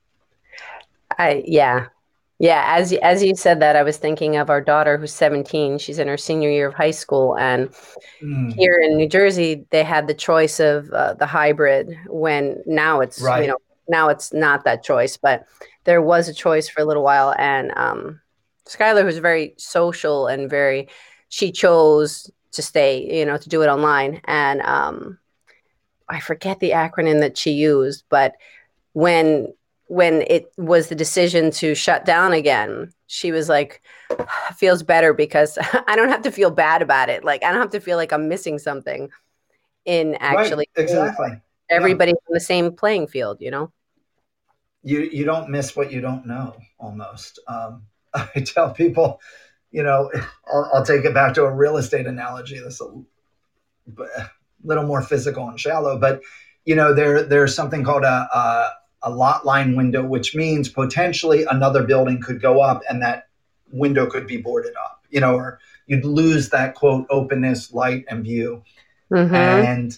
Yeah. Yeah, as you said that, I was thinking of our daughter who's 17. She's in her senior year of high school, and Mm, here in New Jersey, they had the choice of the hybrid. When now it's right. now it's not that choice, but there was a choice for a little while. And Skylar, who's very social and she chose to stay, to do it online. And I forget the acronym that she used, but when it was the decision to shut down again, she was like, feels better because I don't have to feel bad about it. Like, I don't have to feel like I'm missing something in Right. actually Exactly. Yeah. everybody on the same playing field, You don't miss what you don't know, almost. I tell people, I'll take it back to a real estate analogy. This a little more physical and shallow, but there's something called a lot line window, which means potentially another building could go up and that window could be boarded up, or you'd lose that quote openness, light, and view. Mm-hmm. And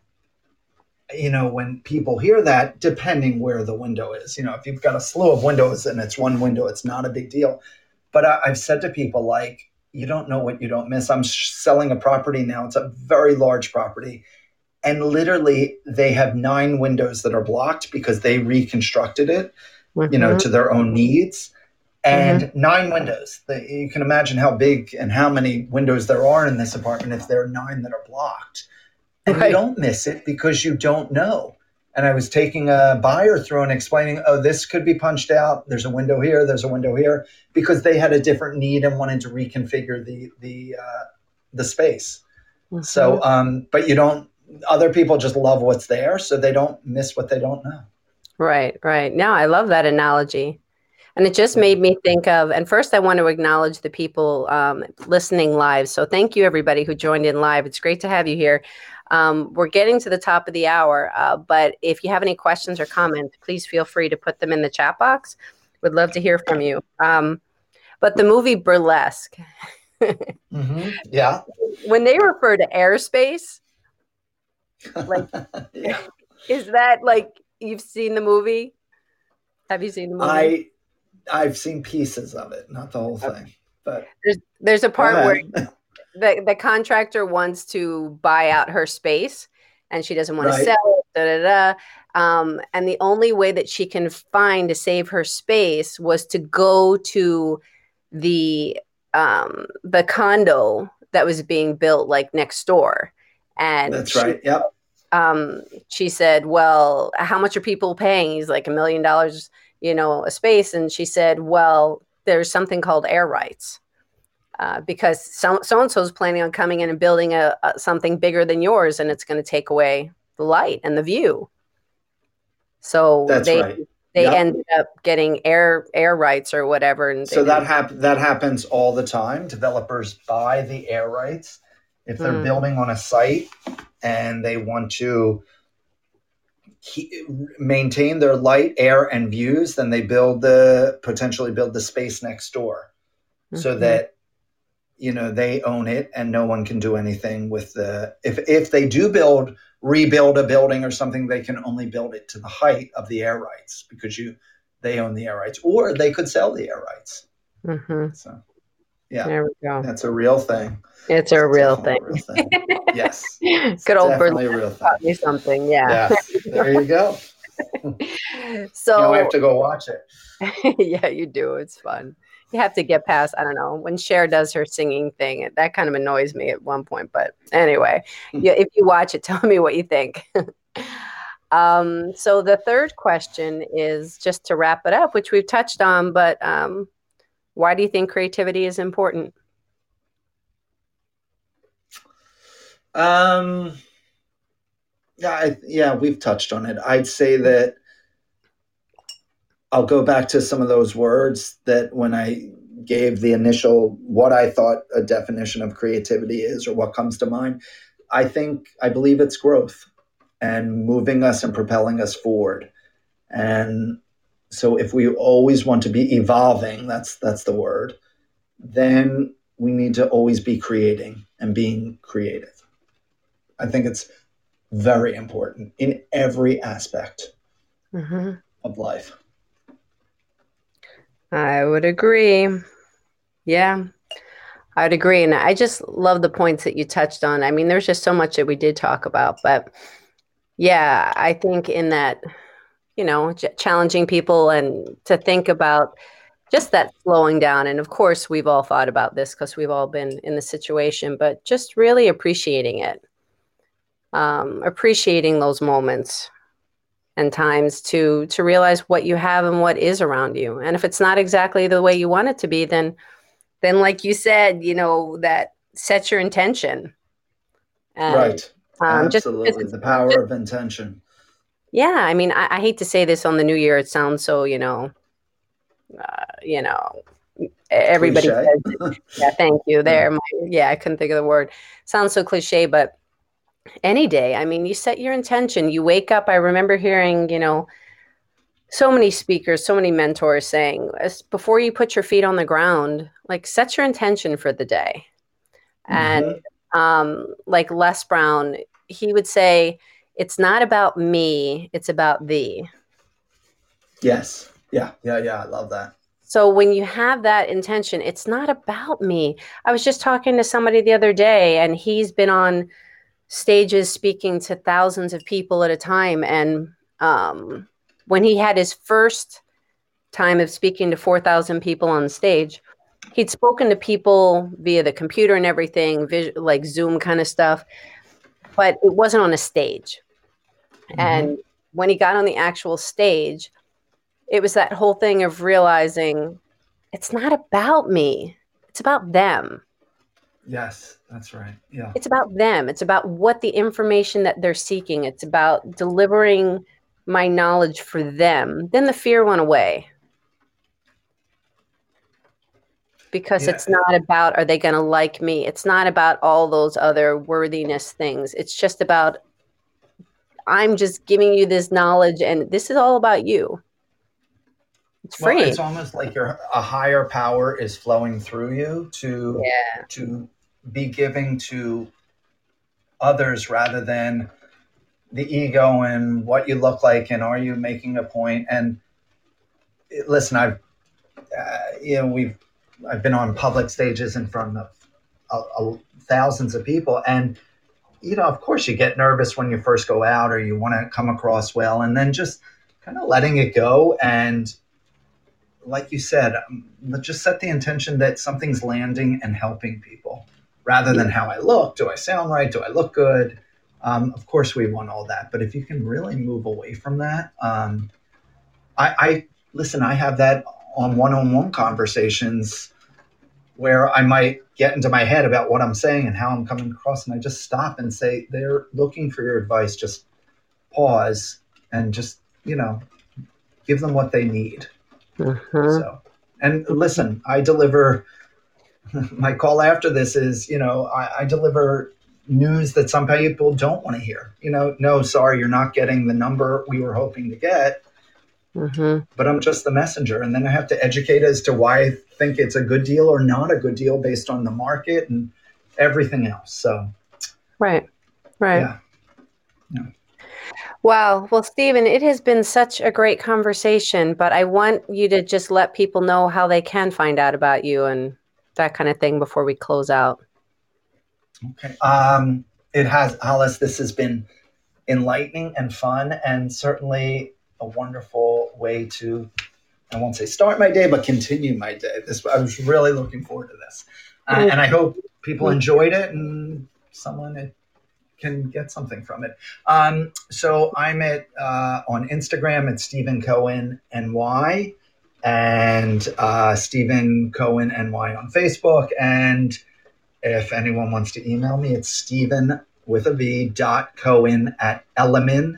when people hear that, depending where the window is, if you've got a slew of windows and it's one window, it's not a big deal. But I've said to people, like, you don't know what you don't miss. I'm selling a property now. It's a very large property. And literally, they have 9 windows that are blocked because they reconstructed it, Mm-hmm. to their own needs. Mm-hmm. And 9 windows. You can imagine how big and how many windows there are in this apartment if there are 9 that are blocked. And you Right. don't miss it because you don't know. And I was taking a buyer through and explaining, oh, this could be punched out. There's a window here. There's a window here, because they had a different need and wanted to reconfigure the space. Mm-hmm. So, but you don't. Other people just love what's there, so they don't miss what they don't know. Right. Right. Now, I love that analogy. And it just made me think of, and first I want to acknowledge the people listening live. So thank you, everybody who joined in live. It's great to have you here. We're getting to the top of the hour, but if you have any questions or comments, please feel free to put them in the chat box. Would love to hear from you. But the movie Burlesque, Yeah. when they refer to airspace, like, Yeah. is that like, you've seen the movie? Have you seen the movie? I've seen pieces of it, not the whole thing. But there's a part where ahead. the contractor wants to buy out her space, and she doesn't want to Right. sell it. Da, da, da. And the only way that she can find to save her space was to go to the condo that was being built like next door. And That's right. Yep. she said, well, how much are people paying? He's like, $1 million, a space. And she said, well, there's something called air rights. Because so-and-so is planning on coming in and building something bigger than yours, and it's going to take away the light and the view. So That's they right. ended up getting air rights or whatever. And so that happens all the time. Developers buy the air rights if they're building on a site and they want to maintain their light, air, and views. Then they potentially build the space next door, so that they own it and no one can do anything with if they do rebuild a building or something, they can only build it to the height of the air rights because they own the air rights, or they could sell the air rights. So yeah, there we go. That's a real thing. It's a real thing. Yes. Good old definitely a real thing. Taught me something. Yeah. Yes. There you go. So I have to go watch it. Yeah, you do. It's fun. You have to get past, I don't know, when Cher does her singing thing, that kind of annoys me at one point. But anyway, if you watch it, tell me what you think. So the third question is just to wrap it up, which we've touched on, but why do you think creativity is important? Yeah, we've touched on it. I'd say that I'll go back to some of those words that when I gave the initial, what I thought a definition of creativity is, or what comes to mind. I believe it's growth and moving us and propelling us forward. And so if we always want to be evolving, that's the word, then we need to always be creating and being creative. I think it's very important in every aspect of life. I would agree. Yeah, I would agree. And I just love the points that you touched on. I mean, there's just so much that we did talk about. But yeah, I think in that, challenging people and to think about just that slowing down. And of course, we've all thought about this because we've all been in the situation, but just really appreciating it. Appreciating those moments and times to realize what you have and what is around you. And if it's not exactly the way you want it to be, then like you said, that sets your intention. And, right. Absolutely. The power of intention. Yeah. I mean, I hate to say this on the new year. It sounds so, everybody says, yeah, thank you there. I couldn't think of the word. Sounds so cliche, but any day. I mean, you set your intention, you wake up. I remember hearing, so many speakers, so many mentors saying, before you put your feet on the ground, like set your intention for the day. And like Les Brown, he would say, it's not about me, it's about thee. Yes. Yeah. I love that. So when you have that intention, it's not about me. I was just talking to somebody the other day, and he's been on stages speaking to thousands of people at a time. And when he had his first time of speaking to 4,000 people on stage, he'd spoken to people via the computer and everything, like Zoom kind of stuff, but it wasn't on a stage. And when he got on the actual stage, it was that whole thing of realizing it's not about me, it's about them. Yes, that's right. Yeah. It's about them. It's about what the information that they're seeking. It's about delivering my knowledge for them. Then the fear went away. because Yeah. it's not about, are they going to like me? It's not about all those other worthiness things. It's just about, I'm just giving you this knowledge and this is all about you. It's Well, free. it's almost like a higher power is flowing through you Yeah. to be giving to others rather than the ego and what you look like and are you making a point. And listen, I've been on public stages in front of thousands of people, and of course you get nervous when you first go out or you want to come across well, and then just kind of letting it go. And like you said, let's just set the intention that something's landing and helping people rather than how I look. Do I sound right? Do I look good? Of course, we want all that. But if you can really move away from that, I listen, I have that on one-on-one conversations where I might get into my head about what I'm saying and how I'm coming across. And I just stop and say, they're looking for your advice. Just pause and just, give them what they need. So, and listen, I deliver my call after this is, I deliver news that some people don't want to hear. No, sorry, you're not getting the number we were hoping to get. But I'm just the messenger. And then I have to educate as to why I think it's a good deal or not a good deal based on the market and everything else. So, Right. yeah. Wow. Well, Stephen, it has been such a great conversation, but I want you to just let people know how they can find out about you and that kind of thing before we close out. Okay. It has, Hollis, this has been enlightening and fun and certainly a wonderful way to, I won't say start my day, but continue my day. I was really looking forward to this. And I hope people enjoyed it and someone can get something from it. So I'm on Instagram at Stephen Cohen NY and Stephen Cohen NY on Facebook. And if anyone wants to email me, it's Stephen with a V .Cohen at Elliman,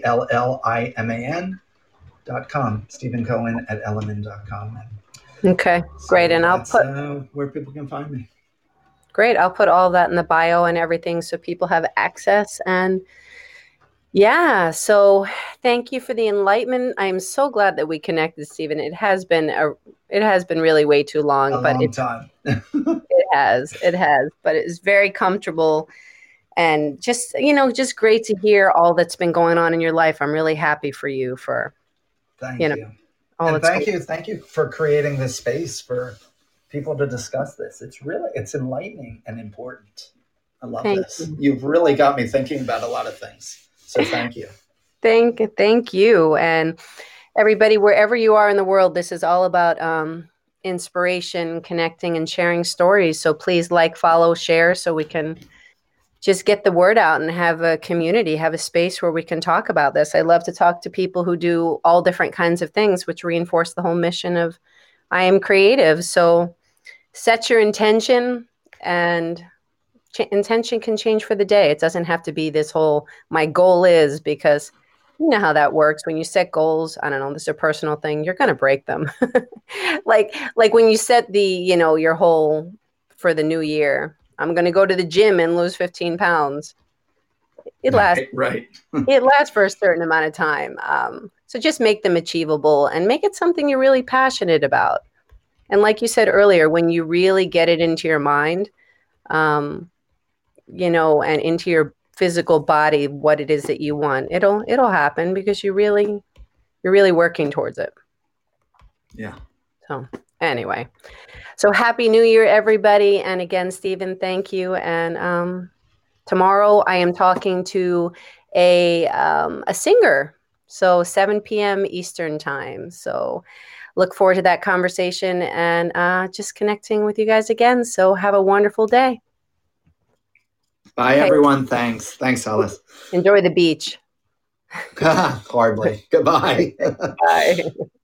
ELLIMAN.com. Stephen Cohen at Elliman.com. Okay, great. And I'll put where people can find me. Great. I'll put all that in the bio and everything so people have access. And yeah, so thank you for the enlightenment. I'm so glad that we connected, Stephen. It has been really way too long, A long time. It has, but it is very comfortable and just great to hear all that's been going on in your life. I'm really happy for you Thank you. And thank you for creating this space for people to discuss this. It's enlightening and important. I love this. You've really got me thinking about a lot of things. So thank you. Thank you. And everybody, wherever you are in the world, this is all about inspiration, connecting and sharing stories. So please follow, share so we can just get the word out and have a community, have a space where we can talk about this. I love to talk to people who do all different kinds of things, which reinforce the whole mission of I Am Creative. So set your intention, and intention can change for the day. It doesn't have to be this whole my goal is, because you know how that works. When you set goals, I don't know, this is a personal thing, you're going to break them. like when you set your whole for the new year, I'm going to go to the gym and lose 15 pounds. It lasts, right. It lasts for a certain amount of time. So just make them achievable and make it something you're really passionate about. And like you said earlier, when you really get it into your mind, and into your physical body, what it is that you want, it'll happen because you're really working towards it. Yeah. So anyway, so happy New Year, everybody. And again, Stephen, thank you. And tomorrow I am talking to a singer. So 7 p.m. Eastern time. So look forward to that conversation and just connecting with you guys again. So have a wonderful day. Bye, everyone. Thanks. Thanks, Alice. Enjoy the beach. Hardly. Goodbye. Bye.